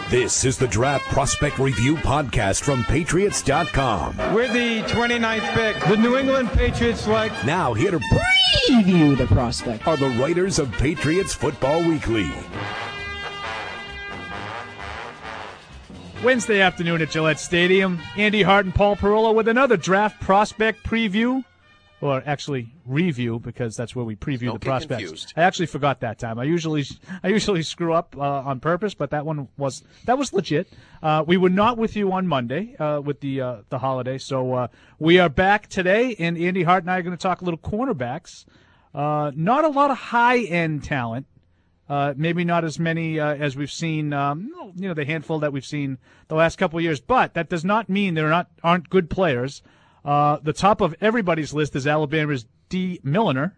This is the Draft Prospect Review Podcast from Patriots.com. We're the 29th pick. The New England Patriots select. Now here to preview the prospect are the writers of Patriots Football Weekly. Wednesday afternoon at Gillette Stadium, Andy Hart and Paul Perillo with another draft prospect preview. Or actually review, because that's where we preview the prospects. Confused. I actually forgot that time. I usually screw up on purpose, but that was legit. We were not with you on Monday with the holiday, so we are back today, and Andy Hart and I are going to talk a little cornerbacks. Not a lot of high-end talent. Maybe not as many as we've seen, the handful that we've seen the last couple of years. But that does not mean there aren't good players. The top of everybody's list is Alabama's D. Milliner,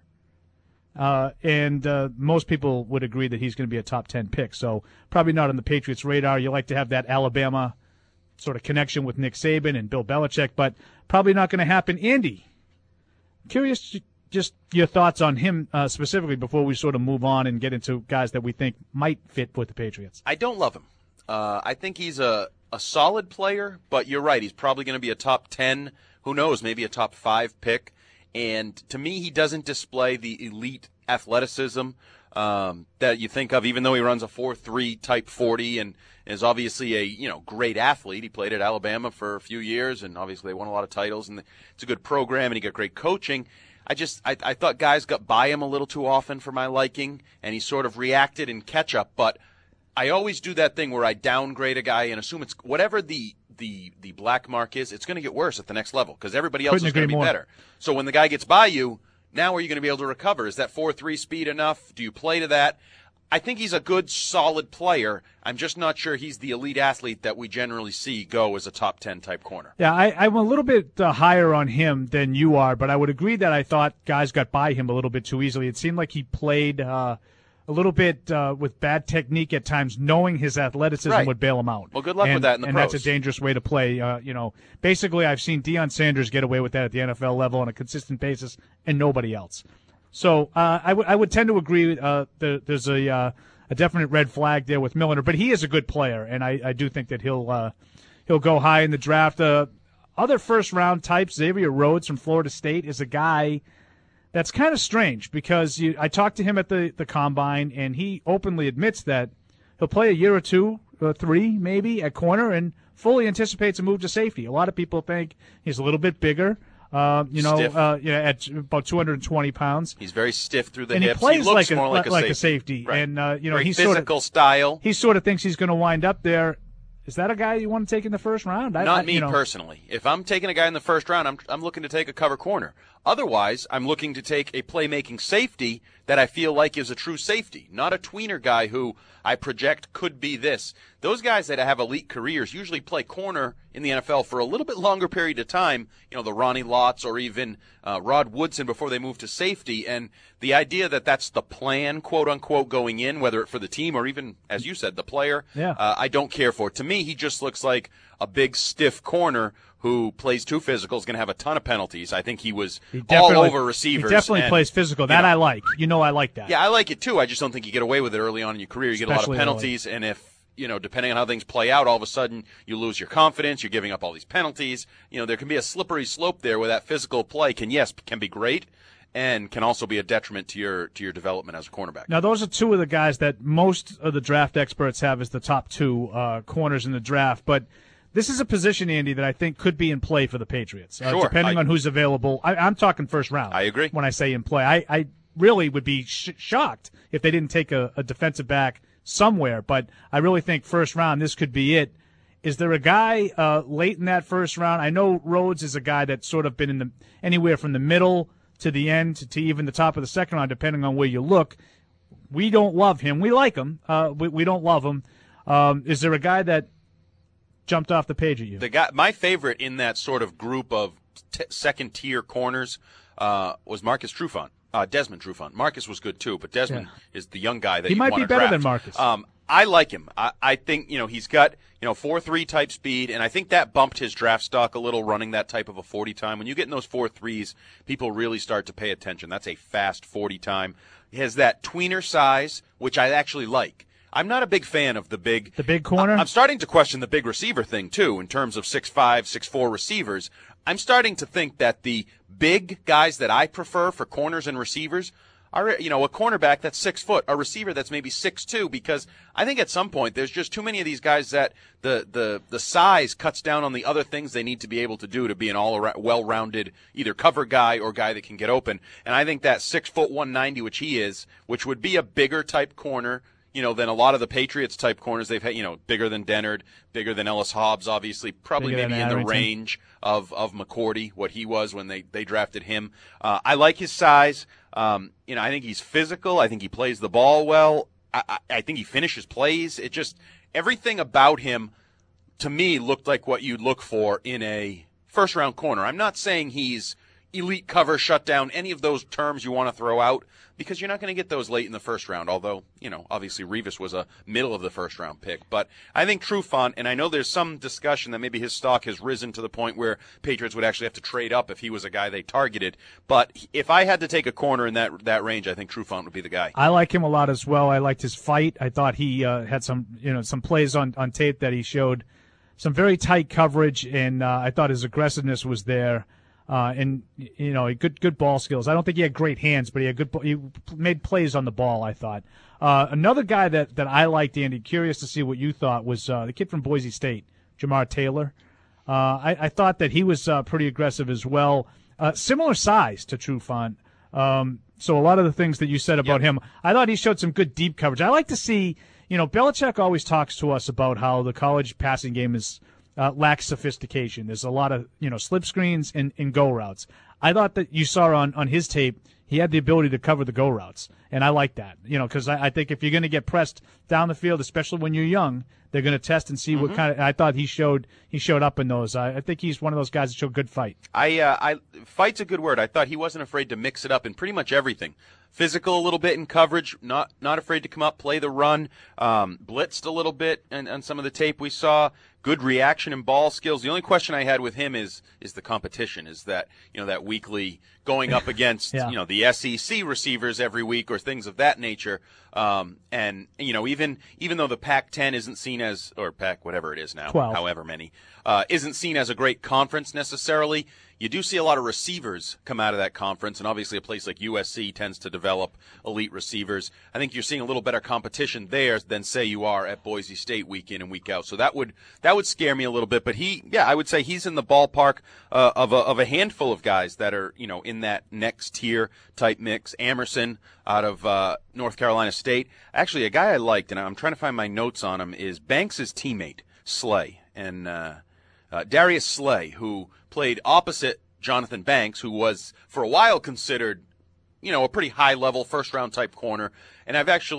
and most people would agree that he's going to be a top 10 pick. So probably not on the Patriots' radar. You like to have that Alabama sort of connection with Nick Saban and Bill Belichick, but probably not going to happen. Andy, curious just your thoughts on him specifically before we sort of move on and get into guys that we think might fit with the Patriots. I don't love him. I think he's a solid player, but you're right. He's probably going to be a top 10, who knows, maybe a top 5 pick. And to me, he doesn't display the elite athleticism that you think of, even though he runs a 4.3 type 40 and is obviously a great athlete. He played at Alabama for a few years, and obviously they won a lot of titles, and it's a good program, and he got great coaching. I thought guys got by him a little too often for my liking, and he sort of reacted in catch-up. But I always do that thing where I downgrade a guy and assume it's whatever the black mark is, it's going to get worse at the next level because everybody else is going to be better. So when the guy gets by you, now are you going to be able to recover? Is that 4.3 speed enough? Do you play to that? I think he's a good, solid player. I'm just not sure he's the elite athlete that we generally see go as a top 10 type corner. Yeah, I'm a little bit higher on him than you are, but I would agree that I thought guys got by him a little bit too easily. It seemed like he played a little bit with bad technique at times, knowing his athleticism would bail him out. Well, good luck with that in the pros. And that's a dangerous way to play. Basically, I've seen Deion Sanders get away with that at the NFL level on a consistent basis, and nobody else. So I would tend to agree. There's a definite red flag there with Milliner, but he is a good player, and I do think that he'll go high in the draft. Other first-round types, Xavier Rhodes from Florida State is a guy that's kind of strange because I talked to him at the Combine, and he openly admits that he'll play a year or two, 3 maybe, at corner and fully anticipates a move to safety. A lot of people think he's a little bit bigger, at about 220 pounds. He's very stiff through the and hips. He plays looks like more a safety. Right. And, he's physical style. He sort of thinks he's going to wind up there. Is that a guy you want to take in the first round? Not me personally. If I'm taking a guy in the first round, I'm looking to take a cover corner. Otherwise, I'm looking to take a playmaking safety that I feel like is a true safety, not a tweener guy who I project could be this. Those guys that have elite careers usually play corner in the NFL for a little bit longer period of time, the Ronnie Lotts or even Rod Woodson before they move to safety. And the idea that that's the plan, quote-unquote, going in, whether for the team or even, as you said, the player, I don't care for. To me, he just looks like a big, stiff corner who plays too physical, is going to have a ton of penalties. I think he was all over receivers. He definitely plays physical. That I like. I like that. Yeah, I like it too. I just don't think you get away with it early on in your career. You get a lot of penalties, and if, depending on how things play out, all of a sudden you lose your confidence, you're giving up all these penalties. There can be a slippery slope there where that physical play can be great and can also be a detriment to your development as a cornerback. Now, those are two of the guys that most of the draft experts have as the top 2 corners in the draft, but this is a position, Andy, that I think could be in play for the Patriots, depending on who's available. I'm talking first round. I agree. When I say in play, I really would be shocked if they didn't take a defensive back somewhere, but I really think first round, this could be it. Is there a guy late in that first round? I know Rhodes is a guy that's sort of been in anywhere from the middle to the end to even the top of the second round, depending on where you look. We don't love him. We like him. We don't love him. Is there a guy that jumped off the page at you? My favorite in that sort of group of second-tier corners was Marcus Trufant. Desmond Trufant. Marcus was good too, but Desmond is the young guy that he might be better draft. than Marcus. I like him. I think he's got 4.3 type speed, and I think that bumped his draft stock a little, running that type of a 40 time. When you get in those 4.3s, people really start to pay attention. That's a fast 40 time. He has that tweener size, which I actually like. I'm not a big fan of the big corner. I'm starting to question the big receiver thing too, in terms of 6'5", 6'4" receivers. I'm starting to think that the big guys that I prefer for corners and receivers are, a cornerback that's 6 foot, a receiver that's maybe 6'2", because I think at some point there's just too many of these guys that the size cuts down on the other things they need to be able to do to be an well-rounded either cover guy or guy that can get open. And I think that 6 foot 190, which he is, which would be a bigger type corner, than a lot of the Patriots type corners they've had, bigger than Dennard, bigger than Ellis Hobbs, obviously, probably bigger maybe in than the range of McCourty, what he was when they drafted him. I like his size. I think he's physical. I think he plays the ball well. I think he finishes plays. It just, everything about him, to me, looked like what you'd look for in a first-round corner. I'm not saying he's elite cover, shutdown, any of those terms you want to throw out, because you're not going to get those late in the first round, although, obviously Revis was a middle of the first round pick. But I think Trufant, and I know there's some discussion that maybe his stock has risen to the point where Patriots would actually have to trade up if he was a guy they targeted. But if I had to take a corner in that range, I think Trufant would be the guy. I like him a lot as well. I liked his fight. I thought he had some plays on tape that he showed some very tight coverage, and I thought his aggressiveness was there. And good ball skills. I don't think he had great hands, but he made plays on the ball, I thought. Another guy that I liked, Andy, curious to see what you thought, was the kid from Boise State, Jamar Taylor. I thought that he was pretty aggressive as well. Similar size to Trufant. So a lot of the things that you said about him, I thought he showed some good deep coverage. I like to see, Belichick always talks to us about how the college passing game is lacks sophistication. There's a lot of, slip screens and go routes. I thought that you saw on his tape, he had the ability to cover the go routes. And I like that, because I think if you're going to get pressed down the field, especially when you're young, they're going to test and see what kind of, I thought he showed up in those. I think he's one of those guys that showed good fight. Fight's a good word. I thought he wasn't afraid to mix it up in pretty much everything. Physical a little bit in coverage, not afraid to come up, play the run, blitzed a little bit on some of the tape we saw. Good reaction and ball skills. The only question I had with him is the competition. Is that that weekly going up against the SEC receivers every week or things of that nature. And even though the Pac-10 isn't seen as, or Pac whatever it is now, 12. however many, isn't seen as a great conference necessarily. You do see a lot of receivers come out of that conference, and obviously a place like USC tends to develop elite receivers. I think you're seeing a little better competition there than, say, you are at Boise State week in and week out. So that would scare me a little bit. But I would say he's in the ballpark of a handful of guys that are, in that next tier type mix. Amerson out of North Carolina State. Actually, a guy I liked, and I'm trying to find my notes on him, is Banks' teammate, Slay. And Darius Slay, who played opposite Jonathan Banks, who was for a while considered, a pretty high-level first-round type corner. And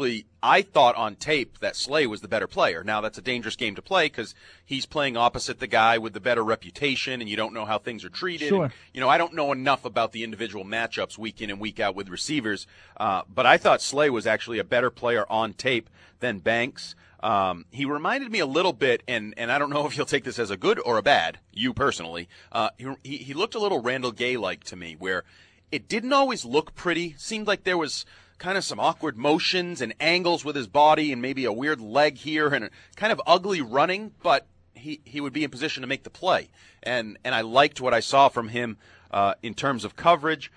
I thought on tape that Slay was the better player. Now, that's a dangerous game to play because he's playing opposite the guy with the better reputation, and you don't know how things are treated. Sure. And, I don't know enough about the individual matchups week in and week out with receivers. But I thought Slay was actually a better player on tape than Banks. He reminded me a little bit, and I don't know if you'll take this as a good or a bad, you personally. He looked a little Randall Gay-like to me, where it didn't always look pretty. Seemed like there was kind of some awkward motions and angles with his body and maybe a weird leg here and kind of ugly running, but he would be in position to make the play. And I liked what I saw from him in terms of coverage.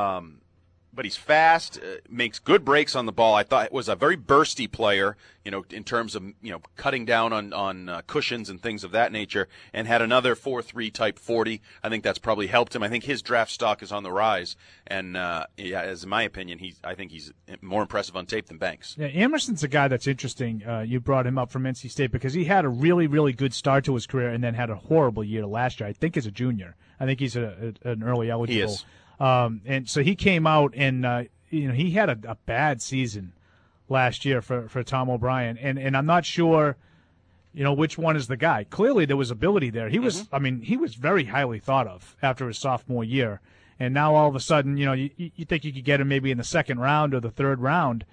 But he's fast, makes good breaks on the ball. I thought it was a very bursty player, in terms of, cutting down on cushions and things of that nature, and had another 4.3 type 40. I think that's probably helped him. I think his draft stock is on the rise. And, as in my opinion, I think he's more impressive on tape than Banks. Yeah, Emerson's a guy that's interesting. You brought him up from NC State because he had a really, really good start to his career and then had a horrible year last year, I think as a junior. I think he's an early eligible. He is. And so he came out and, he had a bad season last year for Tom O'Brien. And I'm not sure, which one is the guy. Clearly there was ability there. He was, he was very highly thought of after his sophomore year. And now all of a sudden, you think you could get him maybe in the second round or the third round.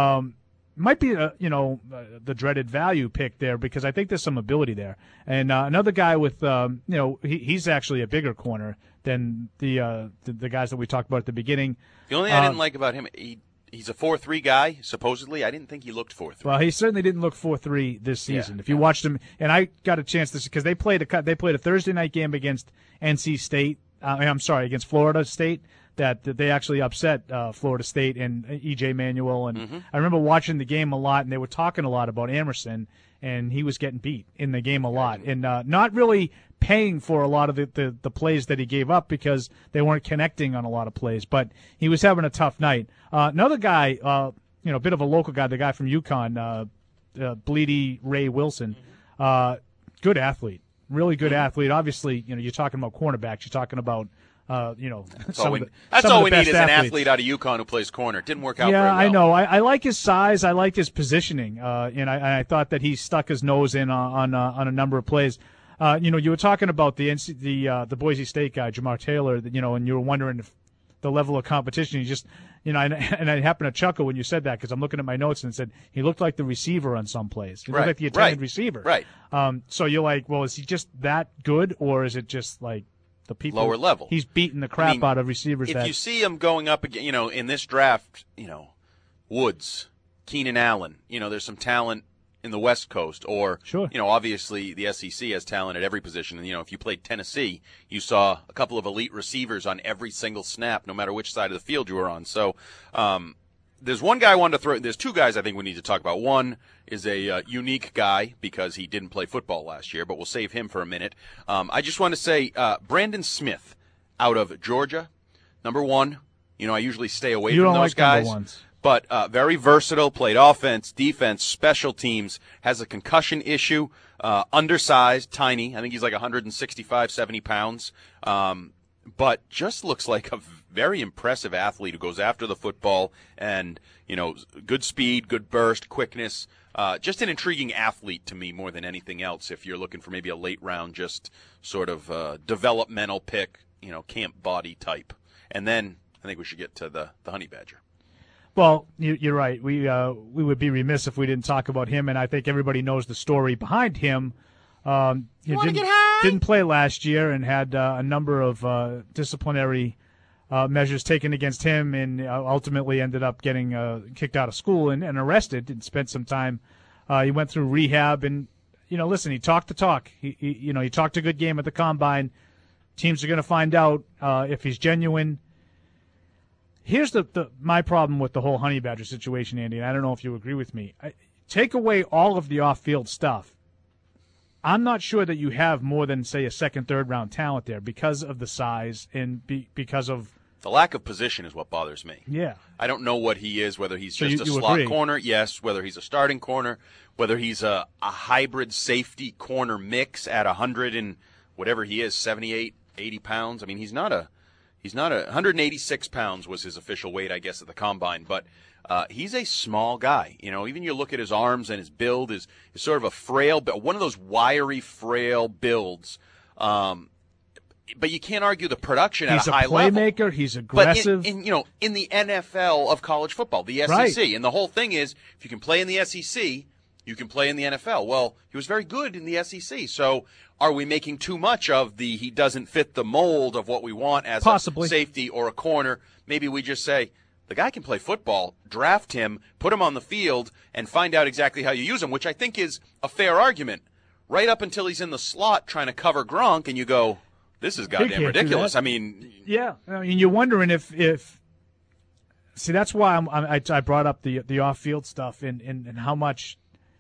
Might be, the dreaded value pick there because I think there's some ability there. And another guy with, he's actually a bigger corner than the guys that we talked about at the beginning. The only thing I didn't like about him, he's a 4-3 guy, supposedly. I didn't think he looked 4-3. Well, he certainly didn't look 4-3 this season. Yeah. If you watched him, and I got a chance to, because they played a Thursday night game against NC State. Against Florida State. That they actually upset Florida State and E.J. Manuel. And I remember watching the game a lot, and they were talking a lot about Emerson, and he was getting beat in the game a lot, and not really paying for a lot of the plays that he gave up because they weren't connecting on a lot of plays. But he was having a tough night. Another guy, a bit of a local guy, the guy from UConn, Bleedy Ray Wilson, good athlete, really good athlete. Obviously, you're talking about cornerbacks. You're talking about that's all we need is an athlete out of UConn who plays corner. It didn't work out very well. I know. I like his size. I like his positioning. And I thought that he stuck his nose in on a number of plays. You were talking about the Boise State guy, Jamar Taylor, and you were wondering if the level of competition. You just, and I happened to chuckle when you said that because I'm looking at my notes and it said he looked like the receiver on some plays. He looked like the intended receiver. Right. So you're like, well, is he just that good, or is it just like the people lower level? He's beating the crap out of receivers. If you see him going up again, in this draft, Woods, Keenan Allen, there's some talent in the West Coast, or sure. Obviously the SEC has talent at every position. And if you played Tennessee, you saw a couple of elite receivers on every single snap, no matter which side of the field you were on. So there's one guy I wanted to throw. There's two guys I think we need to talk about. One is a unique guy because he didn't play football last year, but we'll save him for a minute. I just want to say Brandon Smith out of Georgia, number one. I usually stay away from those guys. Number ones. But very versatile, played offense, defense, special teams, has a concussion issue, undersized, tiny. I think he's like 165, 70 pounds. But just looks like a very impressive athlete who goes after the football and, good speed, good burst, quickness. Just an intriguing athlete to me more than anything else if you're looking for maybe a late round, just sort of developmental pick, camp body type. And then I think we should get to the Honey Badger. Well, you're right. We would be remiss if we didn't talk about him, and I think everybody knows the story behind him. Didn't play last year and had a number of disciplinary measures taken against him, and ultimately ended up getting kicked out of school and arrested and spent some time. He went through rehab, and listen, he talked the talk. He talked a good game at the combine. Teams are going to find out if he's genuine. Here's my problem with the whole Honey Badger situation, Andy, and I don't know if you agree with me. Take away all of the off-field stuff. I'm not sure that you have more than, say, a second, third-round talent there because of the size and because of the lack of position is what bothers me. Yeah. I don't know what he is, whether he's just a slot corner, yes, whether he's a starting corner, whether he's a hybrid safety corner mix at 100 and whatever he is, 78, 80 pounds. I mean, he's not a 186 pounds was his official weight, I guess, at the combine, but he's a small guy. Even you look at his arms and his build is sort of a frail, one of those wiry, frail builds. But you can't argue the production at a high level. He's a playmaker. He's aggressive. But in the NFL of college football, the SEC, right. And the whole thing is, if you can play in the SEC, you can play in the NFL. Well, he was very good in the SEC. So are we making too much of he doesn't fit the mold of what we want as Possibly. a safety or a corner? Maybe we just say, the guy can play football, draft him, put him on the field, and find out exactly how you use him, which I think is a fair argument. Right up until he's in the slot trying to cover Gronk, and you go, this is goddamn ridiculous. I mean, yeah. I mean, you're wondering if see, that's why I brought up the off-field stuff and how much.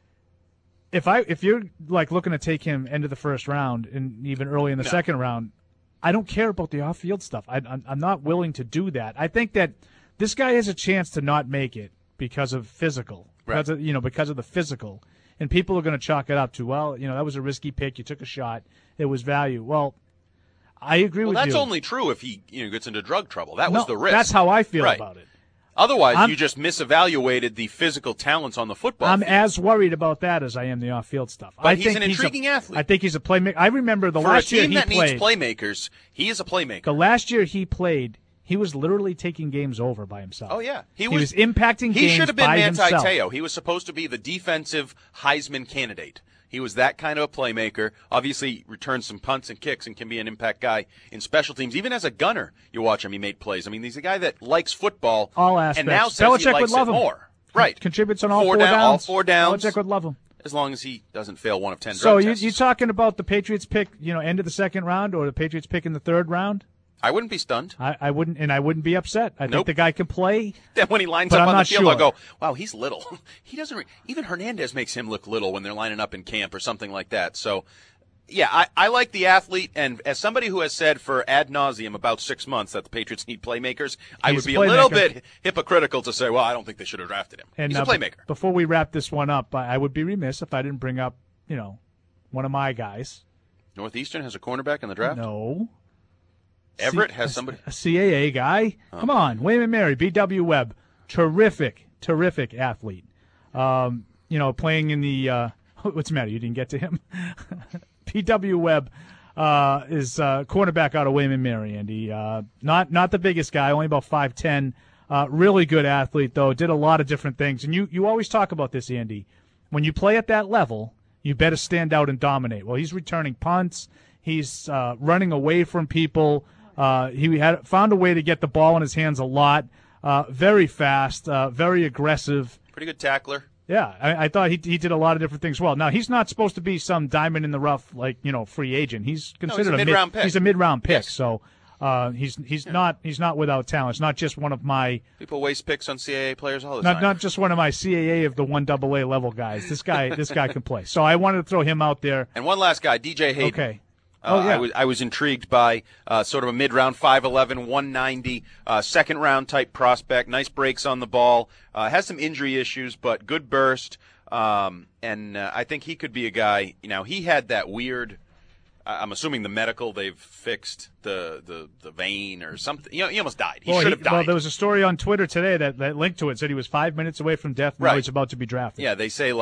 If you're like looking to take him into the first round and even early in the second round, I don't care about the off-field stuff. I'm not willing to do that. I think that this guy has a chance to not make it because of physical, right. because of the physical, and people are going to chalk it up to, well, that was a risky pick. You took a shot. It was value. Well, I agree with you. Well, that's only true if he gets into drug trouble. That was the risk. That's how I feel about it. Otherwise, you just misevaluated the physical talents on the football field. I'm as worried about that as I am the off-field stuff. But he's an intriguing athlete. I think he's a playmaker. I remember the last year he played. For a team that needs playmakers, he is a playmaker. The last year he played, he was literally taking games over by himself. Oh, yeah. He was impacting games by himself. He should have been Manti Te'o. He was supposed to be the defensive Heisman candidate. He was that kind of a playmaker. Obviously, returns some punts and kicks and can be an impact guy in special teams. Even as a gunner, you watch him, he made plays. I mean, he's a guy that likes football. All aspects. And now says Belichick he likes would love it him. more. Right. Contributes on all four downs. downs. All 4 downs. Belichick would love him. As long as he doesn't fail one of 10 So drug tests. you talking about the Patriots pick, end of the second round, or the Patriots pick in the third round? I wouldn't be stunned. I wouldn't be upset. I think the guy can play. Then when he lines but up I'm on the not field, sure. I'll go, wow, he's little. He doesn't. Even Hernandez makes him look little when they're lining up in camp or something like that. So, yeah, I like the athlete, and as somebody who has said for ad nauseum about 6 months that the Patriots need playmakers, I would be a little bit hypocritical to say, well, I don't think they should have drafted him. And, he's a playmaker. Before we wrap this one up, I would be remiss if I didn't bring up, one of my guys. Northeastern has a cornerback in the draft? No. Everett has somebody? A CAA guy. Oh. Come on. William and Mary, B.W. Webb. Terrific athlete. Playing in the what's the matter? You didn't get to him? B.W. Webb is cornerback out of William and Mary, Andy. Not the biggest guy, only about 5'10". Really good athlete, though. Did a lot of different things. And you always talk about this, Andy. When you play at that level, you better stand out and dominate. Well, he's returning punts. He's running away from people. He had found a way to get the ball in his hands a lot. Very fast, very aggressive. Pretty good tackler. Yeah, I thought he did a lot of different things well. Now, he's not supposed to be some diamond in the rough, free agent. He's considered he's a mid-round pick. He's a mid-round pick, yes. So he's not without talent. It's not just one of my people waste picks on CAA players all the time. Not just one of my CAA of the 1AA level guys. This guy can play. So I wanted to throw him out there. And one last guy, DJ Hayden. Okay. I was intrigued by sort of a mid-round 5'11", 190, second-round type prospect. Nice breaks on the ball. Has some injury issues, but good burst. And I think he could be a guy. He had that weird. I'm assuming the medical, they've fixed the vein or something. He almost died. He should have died. Well, there was a story on Twitter today that linked to it. Said he was 5 minutes away from death. Now he's about to be drafted. Yeah, they say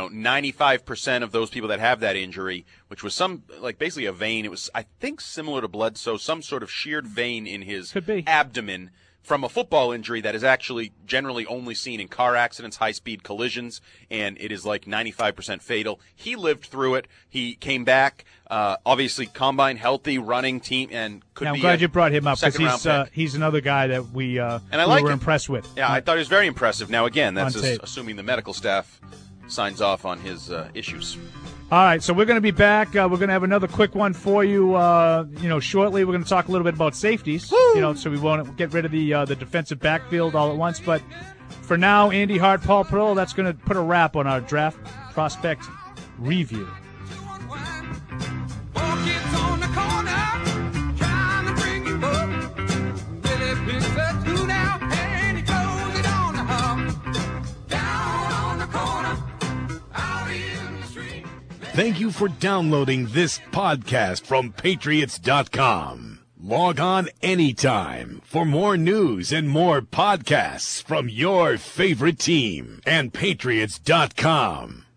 95% of those people that have that injury, which was basically a vein. It was, I think, similar to Bledsoe, some sort of sheared vein in his abdomen from a football injury that is actually generally only seen in car accidents, high-speed collisions, and it is 95% fatal. He lived through it. He came back, obviously combine, healthy, running team, and could be I'm glad you brought him up because he's another guy that we were impressed with. Yeah, I thought he was very impressive. Now, again, that's assuming the medical staff signs off on his issues. All right, so we're going to be back. We're going to have another quick one for you. Shortly we're going to talk a little bit about safeties. Woo! So we won't get rid of the defensive backfield all at once. But for now, Andy Hart, Paul Pearl, that's going to put a wrap on our draft prospect review. Thank you for downloading this podcast from Patriots.com. Log on anytime for more news and more podcasts from your favorite team and Patriots.com.